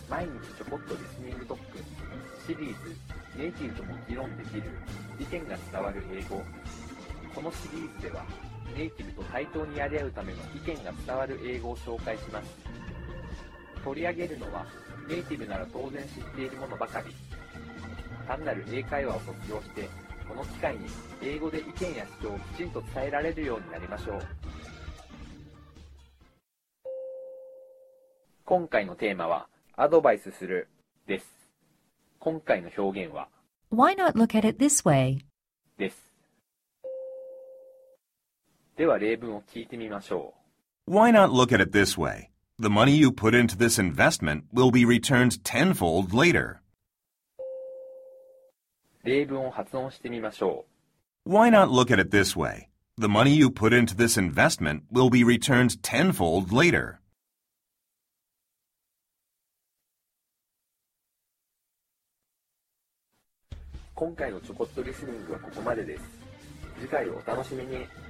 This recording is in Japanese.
毎日ちょこっとリスニング特訓シリーズ、ネイティブとも議論できる意見が伝わる英語。このシリーズではネイティブと対等にやり合うための意見が伝わる英語を紹介します。取り上げるのはネイティブなら当然知っているものばかり。単なる英会話を卒業してこの機会に英語で意見や主張をきちんと伝えられるようになりましょう。今回のテーマはアドバイスするです。今回の表現は Why not look at it this way? です。では例文を聞いてみましょう。Why not look at it this way? The money you put into this investment will be returned tenfold later. 例文を発音してみましょう。Why not look at it this way? The money you put into this investment will be returned tenfold later. 今回のちょこっとリスニングはここまでです。次回をお楽しみに。